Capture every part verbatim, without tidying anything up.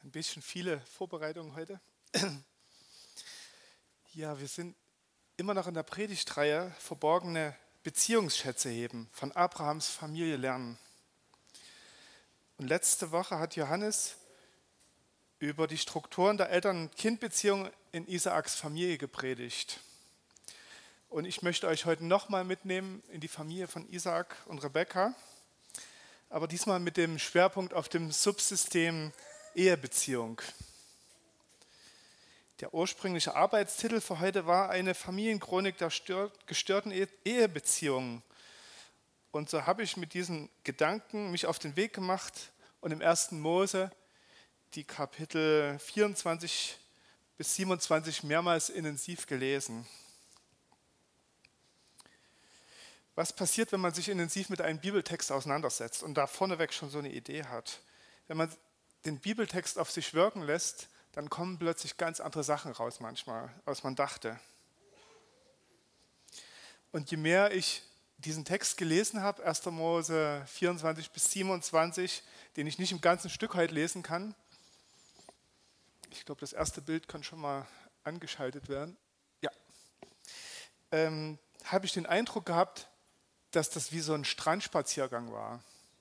Ein bisschen viele Vorbereitungen heute. Ja, wir sind immer noch in der Predigtreihe Verborgene Beziehungsschätze heben, von Abrahams Familie lernen. Und letzte Woche hat Johannes über die Strukturen der Eltern-Kind-Beziehung in Isaaks Familie gepredigt. Und ich möchte euch heute nochmal mitnehmen in die Familie von Isaak und Rebekka, aber diesmal mit dem Schwerpunkt auf dem Subsystem Ehebeziehung. Der ursprüngliche Arbeitstitel für heute war eine Familienchronik der gestörten Ehebeziehungen. Und so habe ich mit diesen Gedanken mich auf den Weg gemacht und im ersten Mose die Kapitel vierundzwanzig bis siebenundzwanzig mehrmals intensiv gelesen. Was passiert, wenn man sich intensiv mit einem Bibeltext auseinandersetzt und da vorneweg schon so eine Idee hat? Wenn man den Bibeltext auf sich wirken lässt, dann kommen plötzlich ganz andere Sachen raus manchmal, als man dachte. Und je mehr ich diesen Text gelesen habe, erster Mose vierundzwanzig bis siebenundzwanzig, den ich nicht im ganzen Stück heute lesen kann, ich glaube, das erste Bild kann schon mal angeschaltet werden, ja, ähm, habe ich den Eindruck gehabt, dass das wie so ein Strandspaziergang war.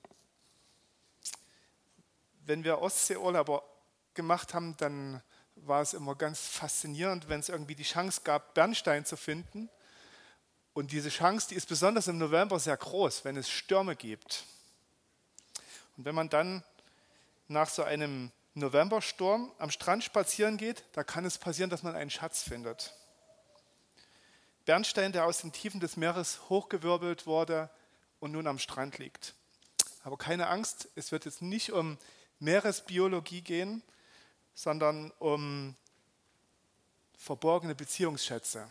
Wenn wir Ostseeurlauber gemacht haben, dann war es immer ganz faszinierend, wenn es irgendwie die Chance gab, Bernstein zu finden. Und diese Chance, die ist besonders im November sehr groß, wenn es Stürme gibt. Und wenn man dann nach so einem Novembersturm am Strand spazieren geht, da kann es passieren, dass man einen Schatz findet. Bernstein, der aus den Tiefen des Meeres hochgewirbelt wurde und nun am Strand liegt. Aber keine Angst, es wird jetzt nicht um Meeresbiologie gehen, sondern um verborgene Beziehungsschätze.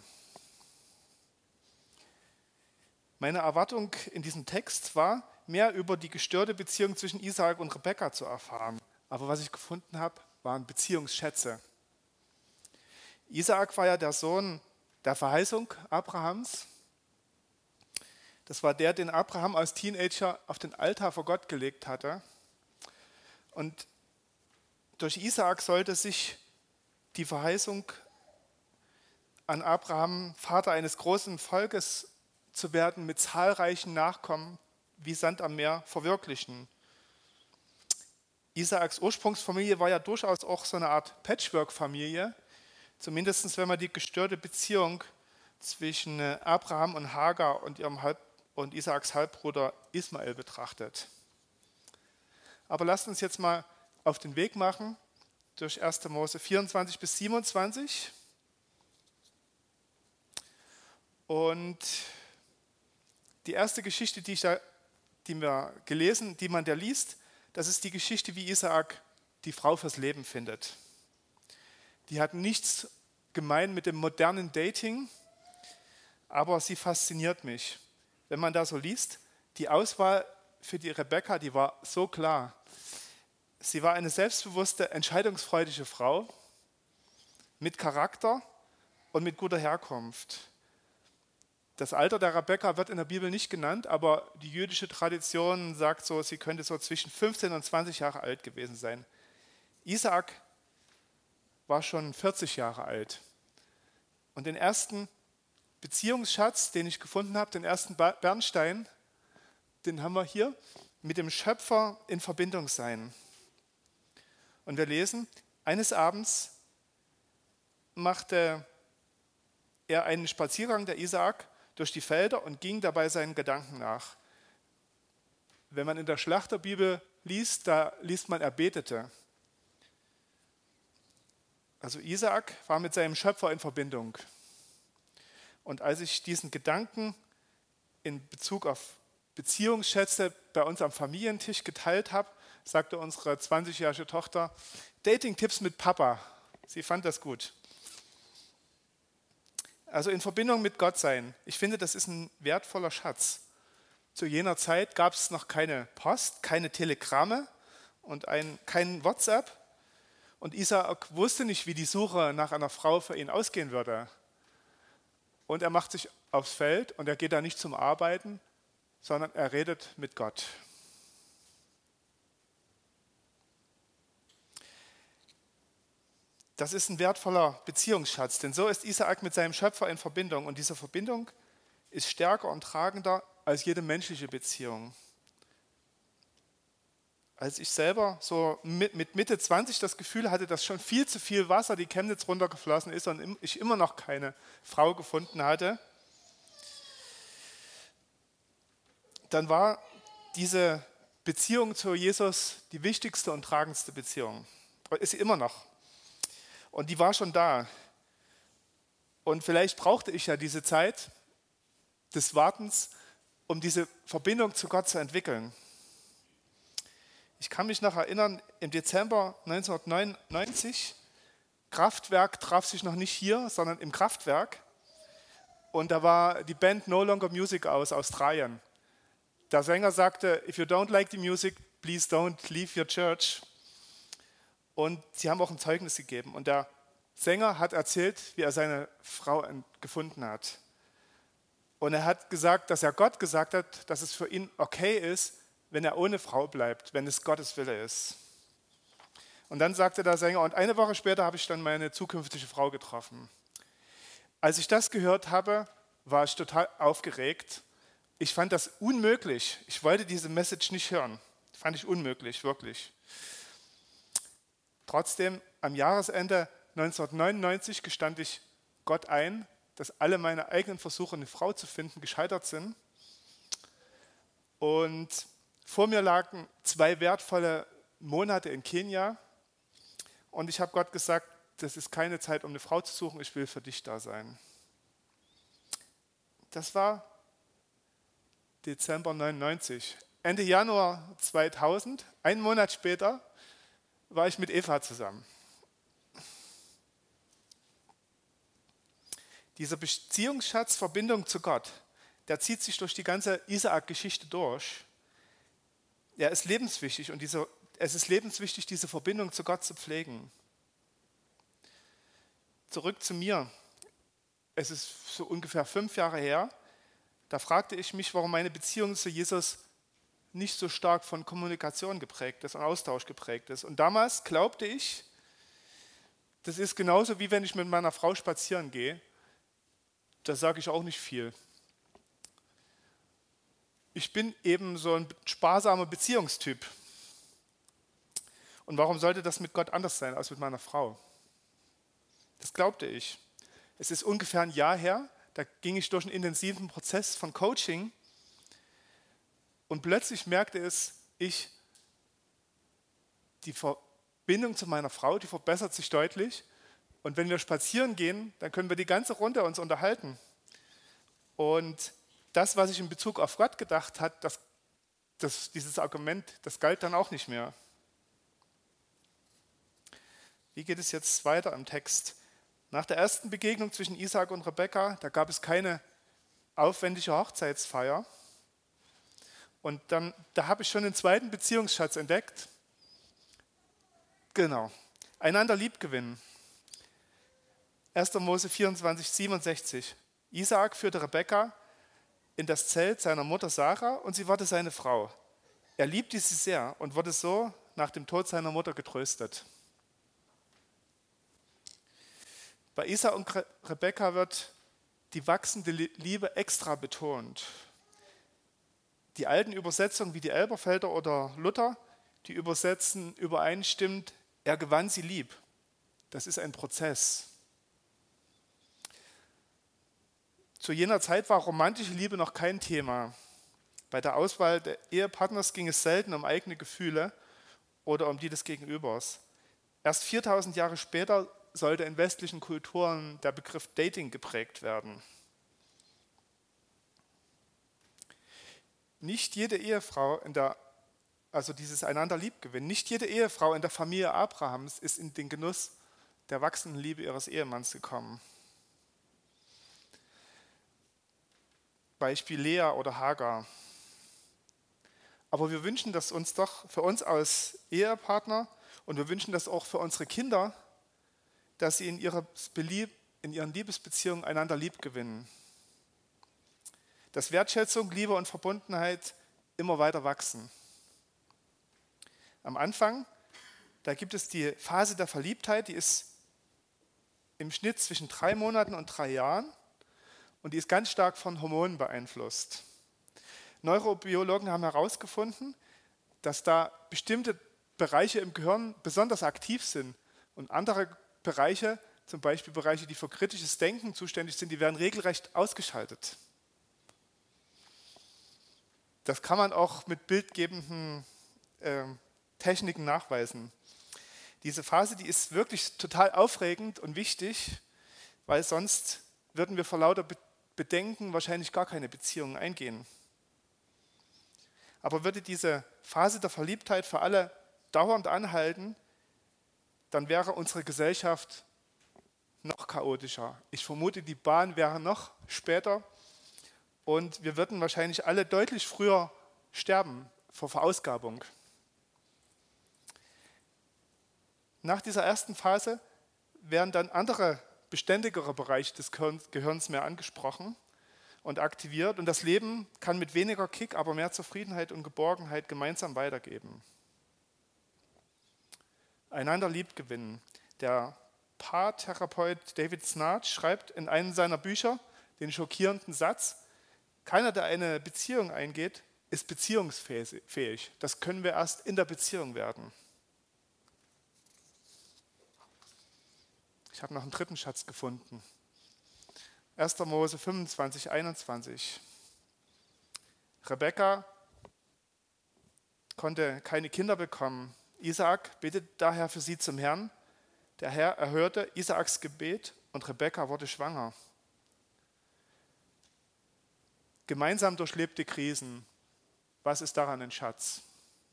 Meine Erwartung in diesem Text war, mehr über die gestörte Beziehung zwischen Isaak und Rebekka zu erfahren. Aber was ich gefunden habe, waren Beziehungsschätze. Isaak war ja der Sohn der Verheißung Abrahams. Das war der, den Abraham als Teenager auf den Altar vor Gott gelegt hatte. Und durch Isaak sollte sich die Verheißung an Abraham, Vater eines großen Volkes zu werden, mit zahlreichen Nachkommen wie Sand am Meer, verwirklichen. Isaaks Ursprungsfamilie war ja durchaus auch so eine Art Patchwork-Familie, zumindest wenn man die gestörte Beziehung zwischen Abraham und Hagar und, ihrem Halb- und Isaaks Halbbruder Ismael betrachtet. Aber lasst uns jetzt mal auf den Weg machen durch erster Mose vierundzwanzig bis siebenundzwanzig. Und die erste Geschichte, die, ich da, die wir gelesen, die man da liest, das ist die Geschichte, wie Isaak die Frau fürs Leben findet. Die hat nichts gemein mit dem modernen Dating, aber sie fasziniert mich. Wenn man da so liest, die Auswahl für die Rebekka, die war so klar. Sie war eine selbstbewusste, entscheidungsfreudige Frau mit Charakter und mit guter Herkunft. Das Alter der Rebekka wird in der Bibel nicht genannt, aber die jüdische Tradition sagt so, sie könnte so zwischen fünfzehn und zwanzig Jahre alt gewesen sein. Isaak war schon vierzig Jahre alt. Und den ersten Beziehungsschatz, den ich gefunden habe, den ersten Bernstein, den haben wir hier, mit dem Schöpfer in Verbindung sein. Und wir lesen, eines Abends machte er einen Spaziergang, der Isaak, durch die Felder und ging dabei seinen Gedanken nach. Wenn man in der Schlachterbibel liest, da liest man, er betete. Also Isaak war mit seinem Schöpfer in Verbindung. Und als ich diesen Gedanken in Bezug auf Beziehungsschätze bei uns am Familientisch geteilt habe, sagte unsere zwanzigjährige Tochter, Dating-Tipps mit Papa. Sie fand das gut. Also in Verbindung mit Gott sein. Ich finde, das ist ein wertvoller Schatz. Zu jener Zeit gab es noch keine Post, keine Telegramme und ein, kein WhatsApp. Und Isaak wusste nicht, wie die Suche nach einer Frau für ihn ausgehen würde. Und er macht sich aufs Feld und er geht da nicht zum Arbeiten, sondern er redet mit Gott. Das ist ein wertvoller Beziehungsschatz, denn so ist Isaak mit seinem Schöpfer in Verbindung und diese Verbindung ist stärker und tragender als jede menschliche Beziehung. Als ich selber so mit, mit Mitte zwanzig das Gefühl hatte, dass schon viel zu viel Wasser die Chemnitz runtergeflossen ist und ich immer noch keine Frau gefunden hatte, dann war diese Beziehung zu Jesus die wichtigste und tragendste Beziehung. Ist sie immer noch. Und die war schon da. Und vielleicht brauchte ich ja diese Zeit des Wartens, um diese Verbindung zu Gott zu entwickeln. Ich kann mich noch erinnern, im Dezember neunzehnhundertneunundneunzig, Kraftwerk traf sich noch nicht hier, sondern im Kraftwerk. Und da war die Band No Longer Music aus Australien. Der Sänger sagte, if you don't like the music, please don't leave your church. Und sie haben auch ein Zeugnis gegeben. Und der Sänger hat erzählt, wie er seine Frau gefunden hat. Und er hat gesagt, dass er Gott gesagt hat, dass es für ihn okay ist, wenn er ohne Frau bleibt, wenn es Gottes Wille ist. Und dann sagte der Sänger, und eine Woche später habe ich dann meine zukünftige Frau getroffen. Als ich das gehört habe, war ich total aufgeregt. Ich fand das unmöglich. Ich wollte diese Message nicht hören. Das fand ich unmöglich, wirklich. Trotzdem, am Jahresende neunzehnhundertneunundneunzig gestand ich Gott ein, dass alle meine eigenen Versuche, eine Frau zu finden, gescheitert sind. Und vor mir lagen zwei wertvolle Monate in Kenia. Und ich habe Gott gesagt, das ist keine Zeit, um eine Frau zu suchen, ich will für dich da sein. Das war Dezember neunundneunzig. Ende Januar zweitausend, einen Monat später, war ich mit Eva zusammen. Dieser Beziehungsschatz, Verbindung zu Gott, der zieht sich durch die ganze Isaak-Geschichte durch. Er ist lebenswichtig und diese, es ist lebenswichtig, diese Verbindung zu Gott zu pflegen. Zurück zu mir. Es ist so ungefähr fünf Jahre her. Da fragte ich mich, warum meine Beziehung zu Jesus nicht so stark von Kommunikation geprägt ist und Austausch geprägt ist. Und damals glaubte ich, das ist genauso wie wenn ich mit meiner Frau spazieren gehe. Da sage ich auch nicht viel. Ich bin eben so ein sparsamer Beziehungstyp. Und warum sollte das mit Gott anders sein als mit meiner Frau? Das glaubte ich. Es ist ungefähr ein Jahr her, da ging ich durch einen intensiven Prozess von Coaching und plötzlich merkte es, ich, die Verbindung zu meiner Frau, die verbessert sich deutlich. Und wenn wir spazieren gehen, dann können wir die ganze Runde uns unterhalten. Und das, was ich in Bezug auf Gott gedacht habe, das, das, dieses Argument, das galt dann auch nicht mehr. Wie geht es jetzt weiter im Text? Nach der ersten Begegnung zwischen Isaak und Rebekka, da gab es keine aufwendige Hochzeitsfeier. Und dann, da habe ich schon den zweiten Beziehungsschatz entdeckt. Genau, einander lieb gewinnen. erster Mose vierundzwanzig, siebenundsechzig. Isaak führte Rebekka in das Zelt seiner Mutter Sarah und sie wurde seine Frau. Er liebte sie sehr und wurde so nach dem Tod seiner Mutter getröstet. Bei Isaak und Rebekka wird die wachsende Liebe extra betont. Die alten Übersetzungen wie die Elberfelder oder Luther, die übersetzen übereinstimmend, er gewann sie lieb. Das ist ein Prozess. Zu jener Zeit war romantische Liebe noch kein Thema. Bei der Auswahl der Ehepartners ging es selten um eigene Gefühle oder um die des Gegenübers. Erst viertausend Jahre später sollte in westlichen Kulturen der Begriff Dating geprägt werden. Nicht jede Ehefrau in der, also dieses einander liebgewinnen, nicht jede Ehefrau in der Familie Abrahams ist in den Genuss der wachsenden Liebe ihres Ehemanns gekommen. Beispiel Lea oder Hagar. Aber wir wünschen das uns doch für uns als Ehepartner und wir wünschen das auch für unsere Kinder, dass sie in, ihrer Belieb, in ihren Liebesbeziehungen einander lieb gewinnen. Dass Wertschätzung, Liebe und Verbundenheit immer weiter wachsen. Am Anfang, da gibt es die Phase der Verliebtheit, die ist im Schnitt zwischen drei Monaten und drei Jahren und die ist ganz stark von Hormonen beeinflusst. Neurobiologen haben herausgefunden, dass da bestimmte Bereiche im Gehirn besonders aktiv sind und andere Bereiche, zum Beispiel Bereiche, die für kritisches Denken zuständig sind, die werden regelrecht ausgeschaltet. Das kann man auch mit bildgebenden äh, Techniken nachweisen. Diese Phase, die ist wirklich total aufregend und wichtig, weil sonst würden wir vor lauter Bedenken wahrscheinlich gar keine Beziehungen eingehen. Aber würde diese Phase der Verliebtheit für alle dauernd anhalten, dann wäre unsere Gesellschaft noch chaotischer. Ich vermute, die Bahn wäre noch später und wir würden wahrscheinlich alle deutlich früher sterben vor Verausgabung. Nach dieser ersten Phase werden dann andere, beständigere Bereiche des Gehirns mehr angesprochen und aktiviert und das Leben kann mit weniger Kick, aber mehr Zufriedenheit und Geborgenheit gemeinsam weitergeben. Einander lieb gewinnen. Der Paartherapeut David Snarch schreibt in einem seiner Bücher den schockierenden Satz: Keiner, der eine Beziehung eingeht, ist beziehungsfähig. Das können wir erst in der Beziehung werden. Ich habe noch einen dritten Schatz gefunden. erster Mose fünfundzwanzig, einundzwanzig. Rebekka konnte keine Kinder bekommen. Isaak betet daher für sie zum Herrn. Der Herr erhörte Isaaks Gebet und Rebekka wurde schwanger. Gemeinsam durchlebte Krisen. Was ist daran ein Schatz?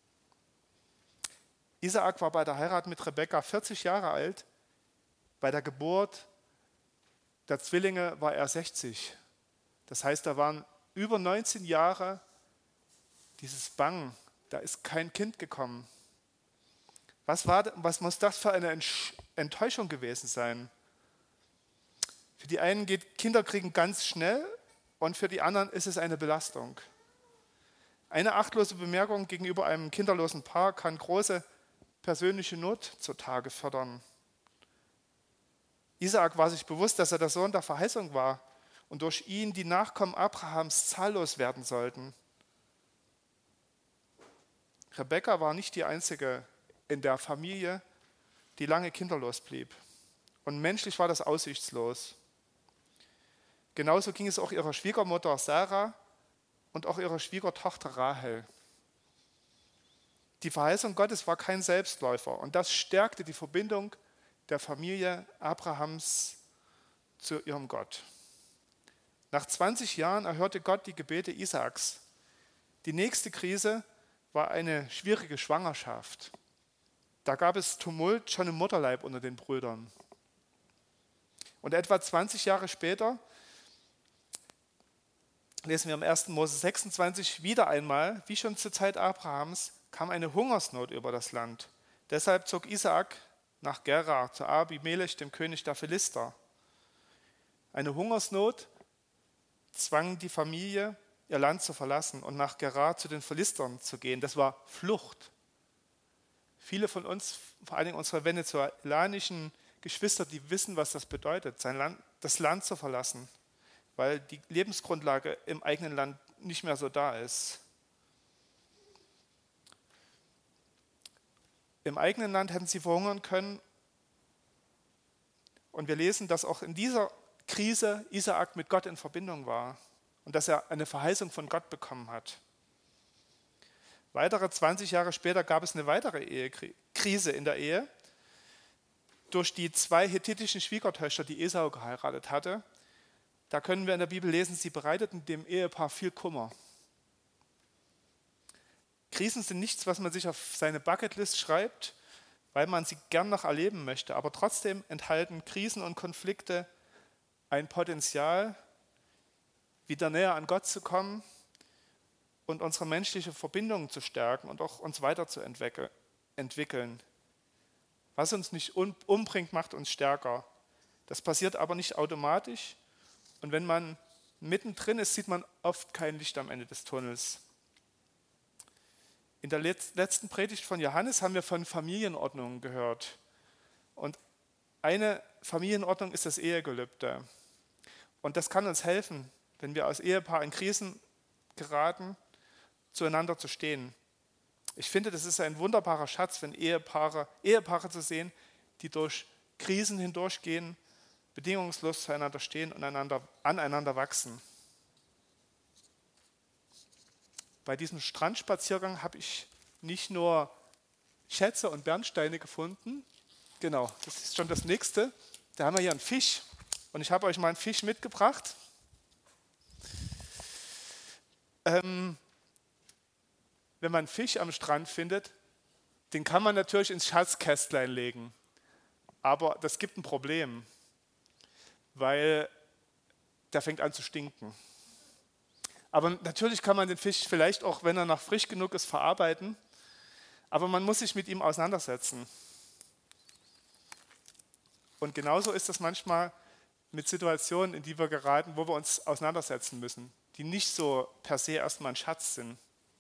Isaak war bei der Heirat mit Rebekka vierzig Jahre alt. Bei der Geburt der Zwillinge war er sechzig. Das heißt, da waren über neunzehn Jahre dieses Bangen. Da ist kein Kind gekommen. Was, war, was muss das für eine Enttäuschung gewesen sein? Für die einen geht Kinderkriegen ganz schnell und für die anderen ist es eine Belastung. Eine achtlose Bemerkung gegenüber einem kinderlosen Paar kann große persönliche Not zutage fördern. Isaak war sich bewusst, dass er der Sohn der Verheißung war und durch ihn die Nachkommen Abrahams zahllos werden sollten. Rebekka war nicht die einzige in der Familie, die lange kinderlos blieb. Und menschlich war das aussichtslos. Genauso ging es auch ihrer Schwiegermutter Sarah und auch ihrer Schwiegertochter Rahel. Die Verheißung Gottes war kein Selbstläufer und das stärkte die Verbindung der Familie Abrahams zu ihrem Gott. Nach zwanzig Jahren erhörte Gott die Gebete Isaaks. Die nächste Krise war eine schwierige Schwangerschaft. Da gab es Tumult schon im Mutterleib unter den Brüdern. Und etwa zwanzig Jahre später lesen wir im ersten Mose sechsundzwanzig wieder einmal, wie schon zur Zeit Abrahams, kam eine Hungersnot über das Land. Deshalb zog Isaak nach Gerar zu Abimelech, dem König der Philister. Eine Hungersnot zwang die Familie, ihr Land zu verlassen und nach Gerar zu den Philistern zu gehen. Das war Flucht. Viele von uns, vor allem unsere venezolanischen Geschwister, die wissen, was das bedeutet, sein Land, das Land zu verlassen, weil die Lebensgrundlage im eigenen Land nicht mehr so da ist. Im eigenen Land hätten sie verhungern können. Und wir lesen, dass auch in dieser Krise Isaak mit Gott in Verbindung war und dass er eine Verheißung von Gott bekommen hat. Weitere zwanzig Jahre später gab es eine weitere Ehekrise in der Ehe durch die zwei hethitischen Schwiegertöchter, die Esau geheiratet hatte. Da können wir in der Bibel lesen, sie bereiteten dem Ehepaar viel Kummer. Krisen sind nichts, was man sich auf seine Bucketlist schreibt, weil man sie gern noch erleben möchte. Aber trotzdem enthalten Krisen und Konflikte ein Potenzial, wieder näher an Gott zu kommen und unsere menschliche Verbindungen zu stärken und auch uns weiterzuentwickeln. Was uns nicht umbringt, macht uns stärker. Das passiert aber nicht automatisch. Und wenn man mittendrin ist, sieht man oft kein Licht am Ende des Tunnels. In der letzten Predigt von Johannes haben wir von Familienordnungen gehört. Und eine Familienordnung ist das Ehegelübde. Und das kann uns helfen, wenn wir als Ehepaar in Krisen geraten, zueinander zu stehen. Ich finde, das ist ein wunderbarer Schatz, wenn Ehepaare, Ehepaare zu sehen, die durch Krisen hindurchgehen, bedingungslos zueinander stehen und einander, aneinander wachsen. Bei diesem Strandspaziergang habe ich nicht nur Schätze und Bernsteine gefunden. Genau, das ist schon das nächste. Da haben wir hier einen Fisch. Und ich habe euch mal einen Fisch mitgebracht. Ähm, wenn man einen Fisch am Strand findet, den kann man natürlich ins Schatzkästlein legen. Aber das gibt ein Problem, weil der fängt an zu stinken. Aber natürlich kann man den Fisch vielleicht auch, wenn er noch frisch genug ist, verarbeiten. Aber man muss sich mit ihm auseinandersetzen. Und genauso ist das manchmal mit Situationen, in die wir geraten, wo wir uns auseinandersetzen müssen, die nicht so per se erstmal ein Schatz sind.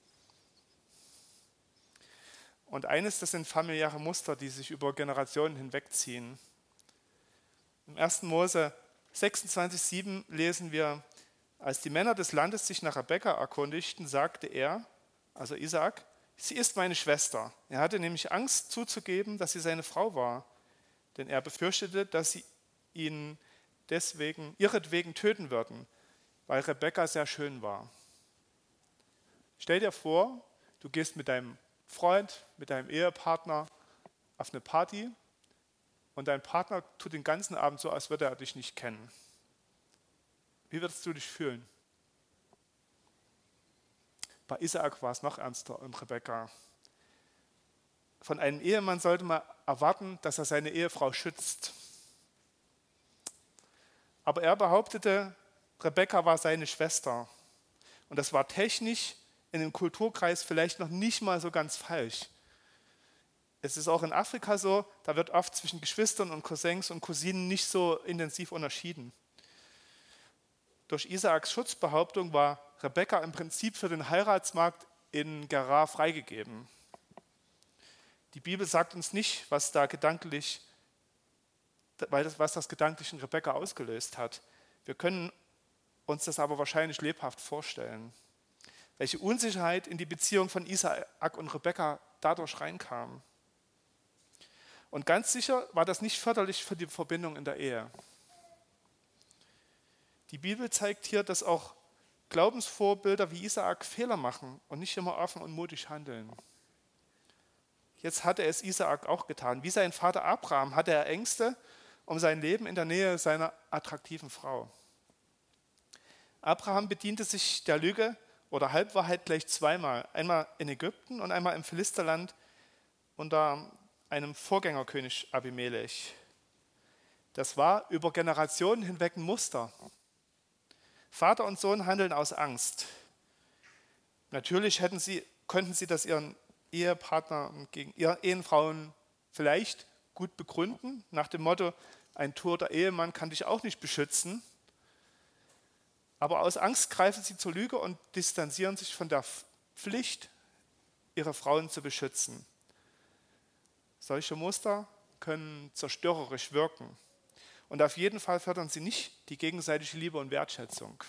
Und eines, das sind familiäre Muster, die sich über Generationen hinwegziehen. Im ersten Mose sechsundzwanzig sieben lesen wir: Als die Männer des Landes sich nach Rebekka erkundigten, sagte er, also Isaak, sie ist meine Schwester. Er hatte nämlich Angst zuzugeben, dass sie seine Frau war, denn er befürchtete, dass sie ihn deswegen, ihretwegen töten würden, weil Rebekka sehr schön war. Stell dir vor, du gehst mit deinem Freund, mit deinem Ehepartner auf eine Party und dein Partner tut den ganzen Abend so, als würde er dich nicht kennen. Wie würdest du dich fühlen? Bei Isaak war es noch ernster und Rebekka. Von einem Ehemann sollte man erwarten, dass er seine Ehefrau schützt. Aber er behauptete, Rebekka war seine Schwester. Und das war technisch in dem Kulturkreis vielleicht noch nicht mal so ganz falsch. Es ist auch in Afrika so, da wird oft zwischen Geschwistern und Cousins und Cousinen nicht so intensiv unterschieden. Durch Isaaks Schutzbehauptung war Rebekka im Prinzip für den Heiratsmarkt in Gerar freigegeben. Die Bibel sagt uns nicht, was da gedanklich, weil das, was das gedanklich in Rebekka ausgelöst hat. Wir können uns das aber wahrscheinlich lebhaft vorstellen, welche Unsicherheit in die Beziehung von Isaak und Rebekka dadurch reinkam. Und ganz sicher war das nicht förderlich für die Verbindung in der Ehe. Die Bibel zeigt hier, dass auch Glaubensvorbilder wie Isaak Fehler machen und nicht immer offen und mutig handeln. Jetzt hatte es Isaak auch getan. Wie sein Vater Abraham hatte er Ängste um sein Leben in der Nähe seiner attraktiven Frau. Abraham bediente sich der Lüge oder Halbwahrheit gleich zweimal. Einmal in Ägypten und einmal im Philisterland unter einem Vorgängerkönig Abimelech. Das war über Generationen hinweg ein Muster. Vater und Sohn handeln aus Angst. Natürlich hätten sie, könnten sie das ihren Ehepartnern, gegen ihren Ehefrauen vielleicht gut begründen, nach dem Motto, ein toter Ehemann kann dich auch nicht beschützen. Aber aus Angst greifen sie zur Lüge und distanzieren sich von der Pflicht, ihre Frauen zu beschützen. Solche Muster können zerstörerisch wirken. Und auf jeden Fall fördern sie nicht die gegenseitige Liebe und Wertschätzung.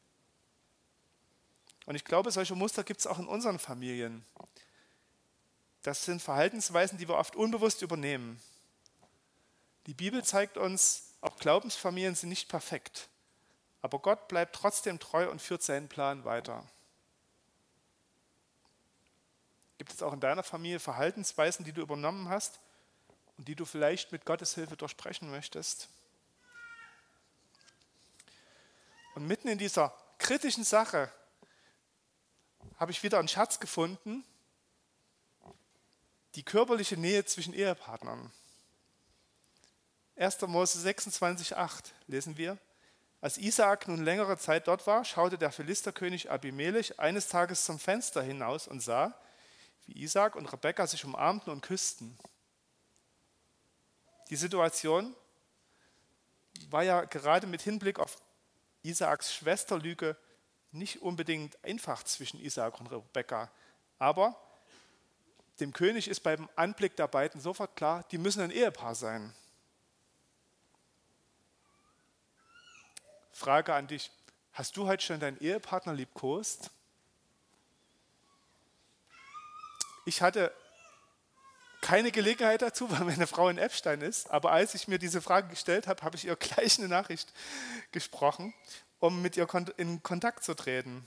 Und ich glaube, solche Muster gibt es auch in unseren Familien. Das sind Verhaltensweisen, die wir oft unbewusst übernehmen. Die Bibel zeigt uns, auch Glaubensfamilien sind nicht perfekt. Aber Gott bleibt trotzdem treu und führt seinen Plan weiter. Gibt es auch in deiner Familie Verhaltensweisen, die du übernommen hast und die du vielleicht mit Gottes Hilfe durchbrechen möchtest? Und mitten in dieser kritischen Sache habe ich wieder einen Schatz gefunden, die körperliche Nähe zwischen Ehepartnern. erster Mose sechsundzwanzig acht lesen wir: Als Isaak nun längere Zeit dort war, schaute der Philisterkönig Abimelech eines Tages zum Fenster hinaus und sah, wie Isaak und Rebekka sich umarmten und küssten. Die Situation war ja gerade mit Hinblick auf Isaaks Schwesterlüge nicht unbedingt einfach zwischen Isaak und Rebekka. Aber dem König ist beim Anblick der beiden sofort klar, die müssen ein Ehepaar sein. Frage an dich, hast du heute schon deinen Ehepartner liebkost? Ich hatte keine Gelegenheit dazu, weil meine Frau in Eppstein ist, aber als ich mir diese Frage gestellt habe, habe ich ihr gleich eine Nachricht gesprochen, um mit ihr in Kontakt zu treten.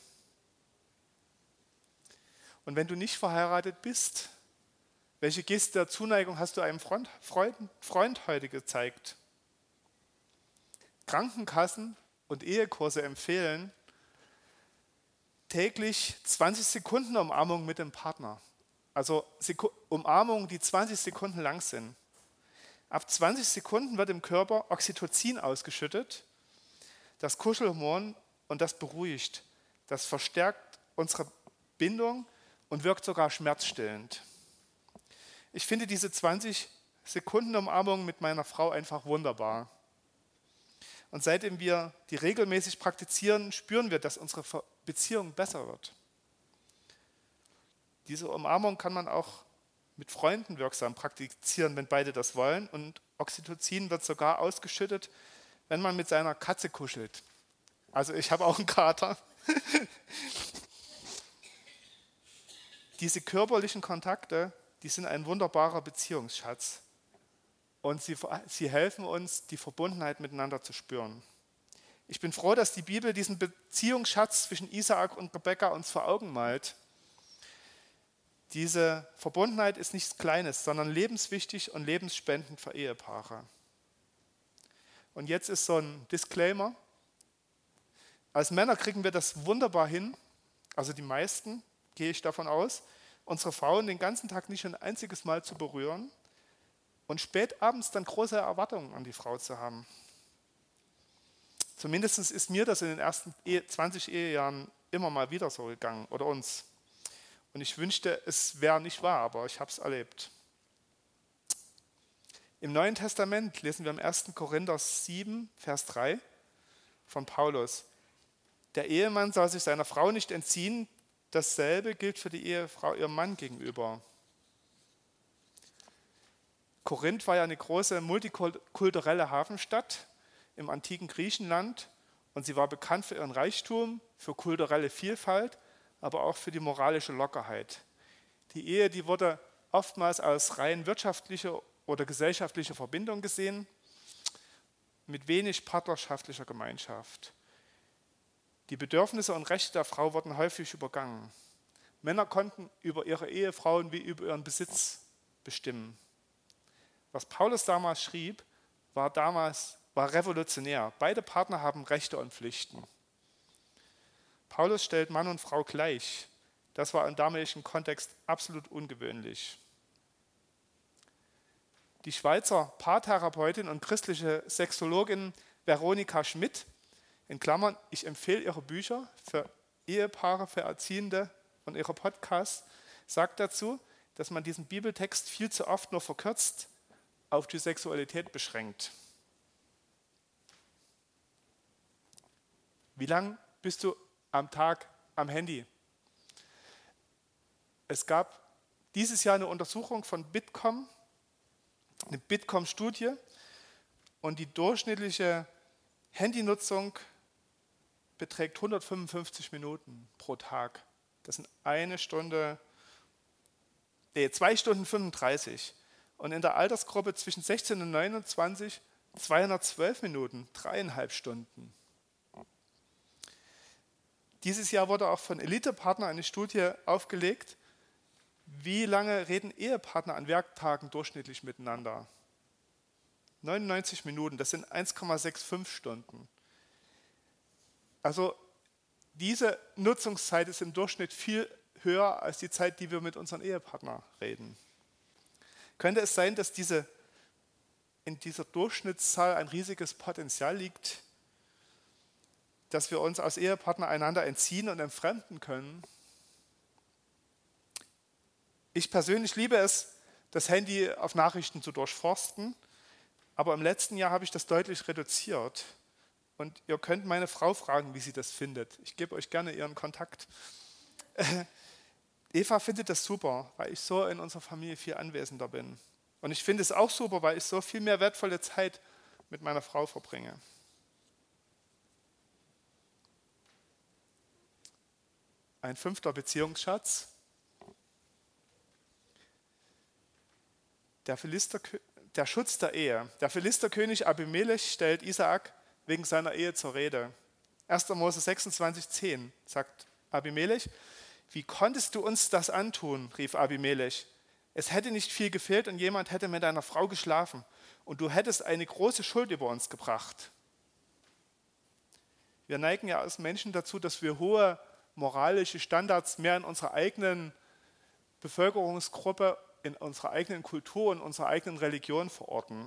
Und wenn du nicht verheiratet bist, welche Geste der Zuneigung hast du einem Freund, Freund, Freund heute gezeigt? Krankenkassen und Ehekurse empfehlen täglich zwanzig Sekunden Umarmung mit dem Partner. Also Umarmungen, die zwanzig Sekunden lang sind. Ab zwanzig Sekunden wird im Körper Oxytocin ausgeschüttet, das Kuschelhormon, und das beruhigt. Das verstärkt unsere Bindung und wirkt sogar schmerzstillend. Ich finde diese zwanzig Sekunden Umarmung mit meiner Frau einfach wunderbar. Und seitdem wir die regelmäßig praktizieren, spüren wir, dass unsere Beziehung besser wird. Diese Umarmung kann man auch mit Freunden wirksam praktizieren, wenn beide das wollen. Und Oxytocin wird sogar ausgeschüttet, wenn man mit seiner Katze kuschelt. Also ich habe auch einen Kater. Diese körperlichen Kontakte, die sind ein wunderbarer Beziehungsschatz. Und sie, sie helfen uns, die Verbundenheit miteinander zu spüren. Ich bin froh, dass die Bibel diesen Beziehungsschatz zwischen Isaak und Rebekka uns vor Augen malt. Diese Verbundenheit ist nichts Kleines, sondern lebenswichtig und lebensspendend für Ehepaare. Und jetzt ist so ein Disclaimer. Als Männer kriegen wir das wunderbar hin, also die meisten, gehe ich davon aus, unsere Frauen den ganzen Tag nicht ein einziges Mal zu berühren und spät abends dann große Erwartungen an die Frau zu haben. Zumindest ist mir das in den ersten zwanzig Ehejahren immer mal wieder so gegangen, oder uns. Und ich wünschte, es wäre nicht wahr, aber ich habe es erlebt. Im Neuen Testament lesen wir im ersten Korinther sieben, Vers drei von Paulus: Der Ehemann soll sich seiner Frau nicht entziehen, dasselbe gilt für die Ehefrau ihrem Mann gegenüber. Korinth war ja eine große multikulturelle Hafenstadt im antiken Griechenland und sie war bekannt für ihren Reichtum, für kulturelle Vielfalt, aber auch für die moralische Lockerheit. Die Ehe, die wurde oftmals als rein wirtschaftliche oder gesellschaftliche Verbindung gesehen, mit wenig partnerschaftlicher Gemeinschaft. Die Bedürfnisse und Rechte der Frau wurden häufig übergangen. Männer konnten über ihre Ehefrauen wie über ihren Besitz bestimmen. Was Paulus damals schrieb, war damals war revolutionär. Beide Partner haben Rechte und Pflichten. Paulus stellt Mann und Frau gleich. Das war im damaligen Kontext absolut ungewöhnlich. Die Schweizer Paartherapeutin und christliche Sexologin Veronika Schmidt, in Klammern, ich empfehle ihre Bücher für Ehepaare, für Erziehende und ihre Podcasts, sagt dazu, dass man diesen Bibeltext viel zu oft nur verkürzt auf die Sexualität beschränkt. Wie lange bist du am Tag am Handy? Es gab dieses Jahr eine Untersuchung von Bitkom, eine Bitkom-Studie, und die durchschnittliche Handynutzung beträgt hundertfünfundfünfzig Minuten pro Tag. Das sind eine Stunde, nee, zwei Stunden fünfunddreißig. Und in der Altersgruppe zwischen sechzehn und neunundzwanzig zweihundertzwölf Minuten, dreieinhalb Stunden. Dieses Jahr wurde auch von Elite-Partner eine Studie aufgelegt, wie lange reden Ehepartner an Werktagen durchschnittlich miteinander. neunundneunzig Minuten, das sind eins Komma fünfundsechzig Stunden. Also diese Nutzungszeit ist im Durchschnitt viel höher als die Zeit, die wir mit unseren Ehepartnern reden. Könnte es sein, dass diese, in dieser Durchschnittszahl ein riesiges Potenzial liegt, dass wir uns als Ehepartner einander entziehen und entfremden können? Ich persönlich liebe es, das Handy auf Nachrichten zu durchforsten, aber im letzten Jahr habe ich das deutlich reduziert. Und ihr könnt meine Frau fragen, wie sie das findet. Ich gebe euch gerne ihren Kontakt. Eva findet das super, weil ich so in unserer Familie viel anwesender bin. Und ich finde es auch super, weil ich so viel mehr wertvolle Zeit mit meiner Frau verbringe. Ein fünfter Beziehungsschatz. Der, Philister, der Schutz der Ehe. Der Philisterkönig Abimelech stellt Isaak wegen seiner Ehe zur Rede. erster Mose sechsundzwanzig, zehn sagt Abimelech: Wie konntest du uns das antun, rief Abimelech. Es hätte nicht viel gefehlt und jemand hätte mit deiner Frau geschlafen und du hättest eine große Schuld über uns gebracht. Wir neigen ja als Menschen dazu, dass wir hohe moralische Standards mehr in unserer eigenen Bevölkerungsgruppe, in unserer eigenen Kultur und unserer eigenen Religion verorten.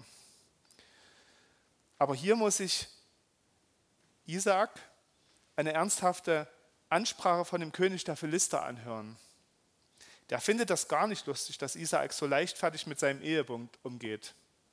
Aber hier muss sich Isaak eine ernsthafte Ansprache von dem König der Philister anhören. Der findet das gar nicht lustig, dass Isaak so leichtfertig mit seinem Ehebund umgeht.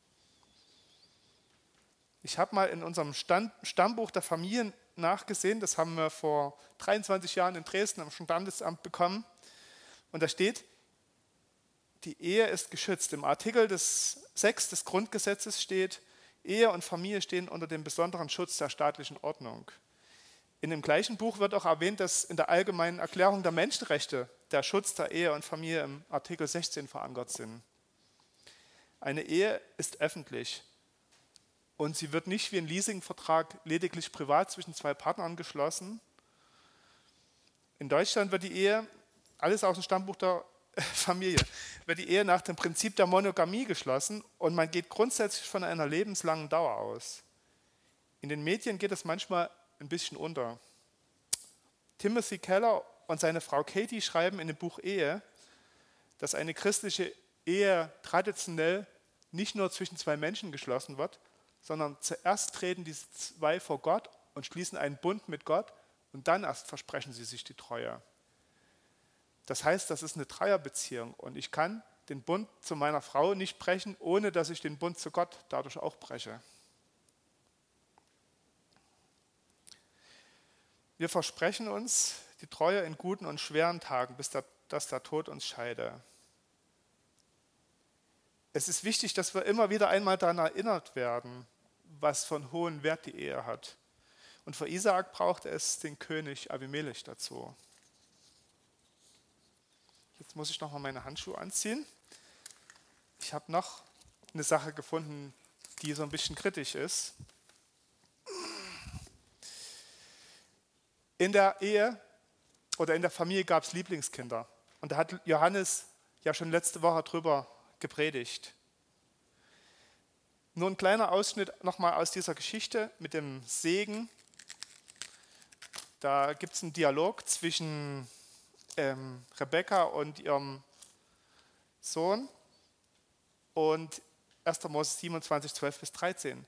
Ich habe mal in unserem Stand, Stammbuch der Familien nachgesehen, das haben wir vor dreiundzwanzig Jahren in Dresden am Standesamt bekommen. Und da steht, die Ehe ist geschützt. Im Artikel des sechs des Grundgesetzes steht, Ehe und Familie stehen unter dem besonderen Schutz der staatlichen Ordnung. In dem gleichen Buch wird auch erwähnt, dass in der Allgemeinen Erklärung der Menschenrechte der Schutz der Ehe und Familie im Artikel sechzehn verankert sind. Eine Ehe ist öffentlich und sie wird nicht wie ein Leasingvertrag lediglich privat zwischen zwei Partnern geschlossen. In Deutschland wird die Ehe, alles aus dem Stammbuch der Familie, wird die Ehe nach dem Prinzip der Monogamie geschlossen und man geht grundsätzlich von einer lebenslangen Dauer aus. In den Medien geht es manchmal ein bisschen unter. Timothy Keller und seine Frau Katie schreiben in dem Buch Ehe, dass eine christliche Ehe traditionell nicht nur zwischen zwei Menschen geschlossen wird, sondern zuerst treten diese zwei vor Gott und schließen einen Bund mit Gott und dann erst versprechen sie sich die Treue. Das heißt, das ist eine Dreierbeziehung und ich kann den Bund zu meiner Frau nicht brechen, ohne dass ich den Bund zu Gott dadurch auch breche. Wir versprechen uns die Treue in guten und schweren Tagen, bis der, dass der Tod uns scheide. Es ist wichtig, dass wir immer wieder einmal daran erinnert werden, was von hohem Wert die Ehe hat. Und für Isaak brauchte es den König Abimelech dazu. Jetzt muss ich nochmal meine Handschuhe anziehen. Ich habe noch eine Sache gefunden, die so ein bisschen kritisch ist. In der Ehe oder in der Familie gab es Lieblingskinder. Und da hat Johannes ja schon letzte Woche drüber gepredigt. Nur ein kleiner Ausschnitt nochmal aus dieser Geschichte mit dem Segen. Da gibt es einen Dialog zwischen ähm, Rebekka und ihrem Sohn und erster Mose siebenundzwanzig, zwölf bis dreizehn.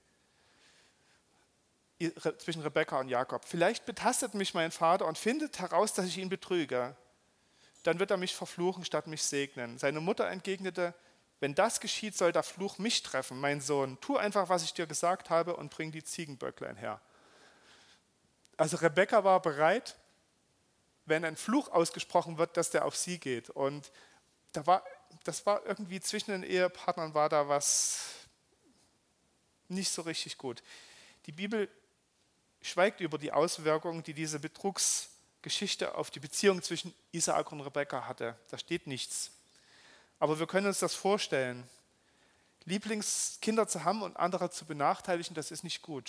Zwischen Rebekka und Jakob. Vielleicht betastet mich mein Vater und findet heraus, dass ich ihn betrüge. Dann wird er mich verfluchen, statt mich segnen. Seine Mutter entgegnete, wenn das geschieht, soll der Fluch mich treffen, mein Sohn. Tu einfach, was ich dir gesagt habe und bring die Ziegenböcklein her. Also Rebekka war bereit, wenn ein Fluch ausgesprochen wird, dass der auf sie geht. Und da war, das war irgendwie zwischen den Ehepartnern war da was nicht so richtig gut. Die Bibel schweigt über die Auswirkungen, die diese Betrugsgeschichte auf die Beziehung zwischen Isaak und Rebekka hatte. Da steht nichts. Aber wir können uns das vorstellen. Lieblingskinder zu haben und andere zu benachteiligen, das ist nicht gut.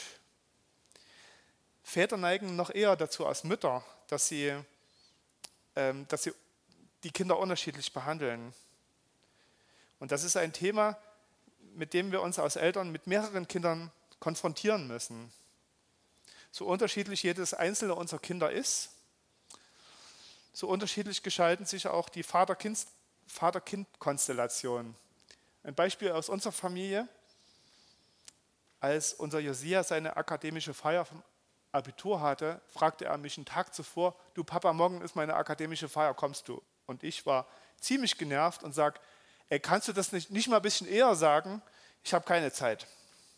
Väter neigen noch eher dazu als Mütter, dass sie, ähm, dass sie die Kinder unterschiedlich behandeln. Und das ist ein Thema, mit dem wir uns als Eltern mit mehreren Kindern konfrontieren müssen. So unterschiedlich jedes einzelne unserer Kinder ist, so unterschiedlich gestalten sich auch die Vater-Kind- Vater-Kind-Konstellation. Ein Beispiel aus unserer Familie: Als unser Josia seine akademische Feier vom Abitur hatte, fragte er mich einen Tag zuvor, du Papa, morgen ist meine akademische Feier, kommst du? Und ich war ziemlich genervt und sage, ey, kannst du das nicht, nicht mal ein bisschen eher sagen? Ich habe keine Zeit.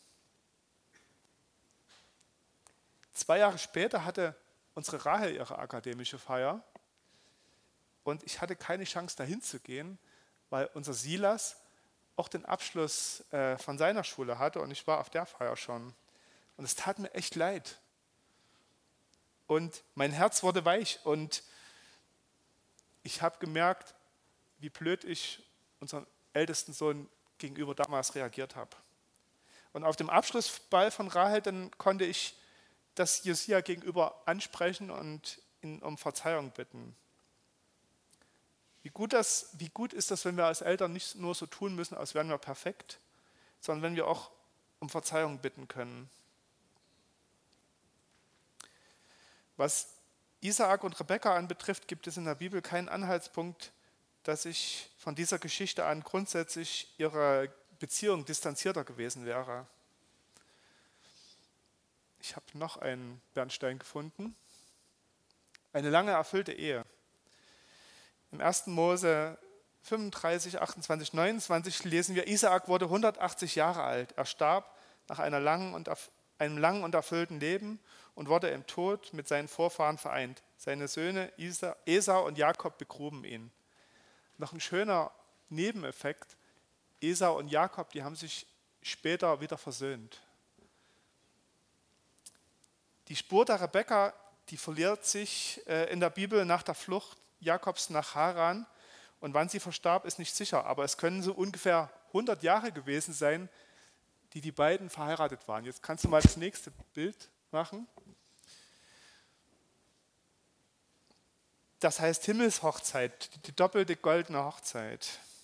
Zwei Jahre später hatte unsere Rahel ihre akademische Feier und ich hatte keine Chance, dahin zu gehen, weil unser Silas auch den Abschluss äh, von seiner Schule hatte und ich war auf der Feier schon. Und es tat mir echt leid. Und mein Herz wurde weich und ich habe gemerkt, wie blöd ich unserem ältesten Sohn gegenüber damals reagiert habe. Und auf dem Abschlussball von Rahel, dann konnte ich das Josia gegenüber ansprechen und ihn um Verzeihung bitten. Wie gut, das, wie gut ist das, wenn wir als Eltern nicht nur so tun müssen, als wären wir perfekt, sondern wenn wir auch um Verzeihung bitten können. Was Isaak und Rebekka anbetrifft, gibt es in der Bibel keinen Anhaltspunkt, dass ich von dieser Geschichte an grundsätzlich ihre Beziehung distanzierter gewesen wäre. Ich habe noch einen Bernstein gefunden. Eine lange erfüllte Ehe. Im ersten Mose fünfunddreißig, achtundzwanzig, neunundzwanzig lesen wir, Isaak wurde hundertachtzig Jahre alt. Er starb nach einer langen und, einem langen und erfüllten Leben und wurde im Tod mit seinen Vorfahren vereint. Seine Söhne Esau und Jakob begruben ihn. Noch ein schöner Nebeneffekt, Esau und Jakob, die haben sich später wieder versöhnt. Die Spur der Rebekka, die verliert sich in der Bibel nach der Flucht Jakobs nach Haran. Und wann sie verstarb, ist nicht sicher. Aber es können so ungefähr hundert Jahre gewesen sein, die die beiden verheiratet waren. Jetzt kannst du mal das nächste Bild machen. Das heißt Himmelshochzeit, die doppelte goldene Hochzeit.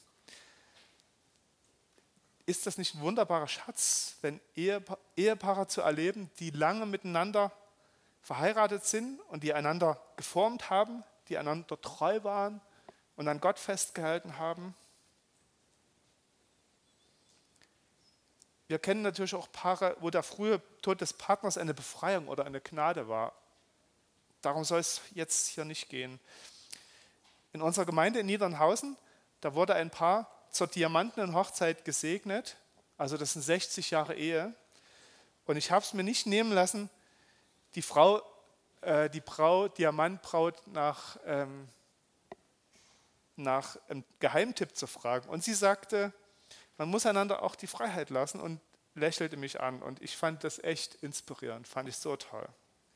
Ist das nicht ein wunderbarer Schatz, wenn Ehepa- Ehepaare zu erleben, die lange miteinander verheiratet sind und die einander geformt haben, die einander treu waren und an Gott festgehalten haben? Wir kennen natürlich auch Paare, wo der frühe Tod des Partners eine Befreiung oder eine Gnade war. Darum soll es jetzt hier nicht gehen. In unserer Gemeinde in Niedernhausen, da wurde ein Paar zur diamantenen Hochzeit gesegnet. Also das sind sechzig Jahre Ehe. Und ich habe es mir nicht nehmen lassen, die Frau, äh, die Braut, Diamantbraut nach, ähm, nach einem Geheimtipp zu fragen. Und sie sagte, man muss einander auch die Freiheit lassen, und lächelte mich an. Und ich fand das echt inspirierend, fand ich so toll.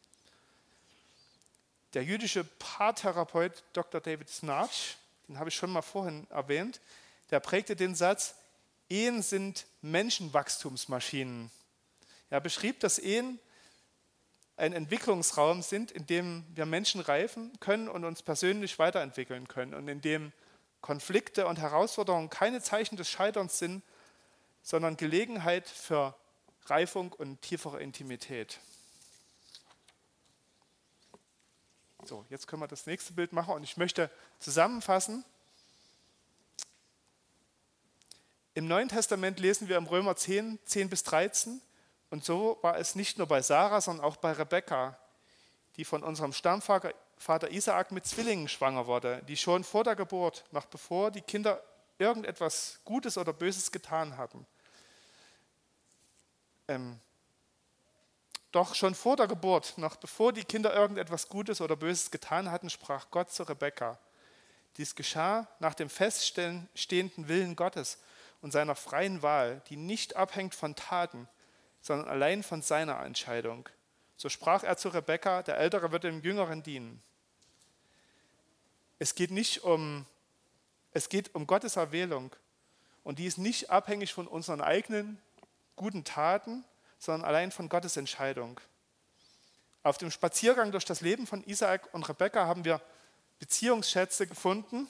Der jüdische Paartherapeut Doktor David Snarch, den habe ich schon mal vorhin erwähnt, der prägte den Satz, Ehen sind Menschenwachstumsmaschinen. Er beschrieb, dass Ehen ein Entwicklungsraum sind, in dem wir Menschen reifen können und uns persönlich weiterentwickeln können und in dem Konflikte und Herausforderungen keine Zeichen des Scheiterns sind, sondern Gelegenheit für Reifung und tiefere Intimität. So, jetzt können wir das nächste Bild machen und ich möchte zusammenfassen. Im Neuen Testament lesen wir im Römer zehn, zehn bis dreizehn, und so war es nicht nur bei Sarah, sondern auch bei Rebekka, die von unserem Stammvater Vater Isaak mit Zwillingen schwanger wurde, die schon vor der Geburt, noch bevor die Kinder irgendetwas Gutes oder Böses getan hatten. Ähm, Doch schon vor der Geburt, noch bevor die Kinder irgendetwas Gutes oder Böses getan hatten, sprach Gott zu Rebekka. Dies geschah nach dem feststehenden Willen Gottes und seiner freien Wahl, die nicht abhängt von Taten, sondern allein von seiner Entscheidung. So sprach er zu Rebekka, der Ältere wird dem Jüngeren dienen. Es geht nicht um, es geht um Gottes Erwählung, und die ist nicht abhängig von unseren eigenen guten Taten, sondern allein von Gottes Entscheidung. Auf dem Spaziergang durch das Leben von Isaak und Rebekka haben wir Beziehungsschätze gefunden,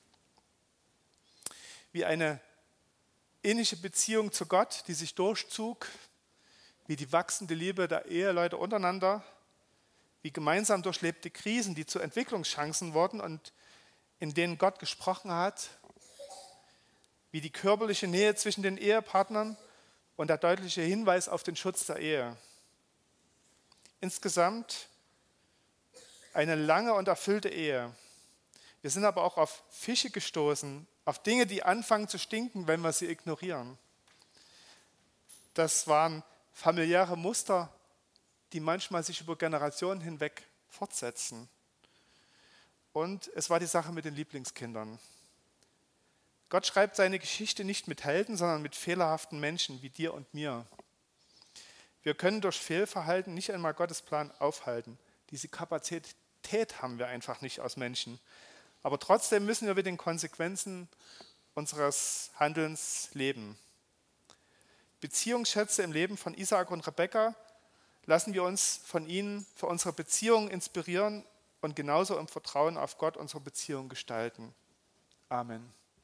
wie eine ähnliche Beziehung zu Gott, die sich durchzog, wie die wachsende Liebe der Eheleute untereinander, wie gemeinsam durchlebte Krisen, die zu Entwicklungschancen wurden und in denen Gott gesprochen hat, wie die körperliche Nähe zwischen den Ehepartnern und der deutliche Hinweis auf den Schutz der Ehe. Insgesamt eine lange und erfüllte Ehe. Wir sind aber auch auf Fische gestoßen, auf Dinge, die anfangen zu stinken, wenn wir sie ignorieren. Das waren familiäre Muster, die manchmal sich über Generationen hinweg fortsetzen. Und es war die Sache mit den Lieblingskindern. Gott schreibt seine Geschichte nicht mit Helden, sondern mit fehlerhaften Menschen wie dir und mir. Wir können durch Fehlverhalten nicht einmal Gottes Plan aufhalten. Diese Kapazität haben wir einfach nicht als Menschen. Aber trotzdem müssen wir mit den Konsequenzen unseres Handelns leben. Beziehungsschätze im Leben von Isaak und Rebekka, lassen wir uns von ihnen für unsere Beziehung inspirieren und genauso im Vertrauen auf Gott unsere Beziehung gestalten. Amen.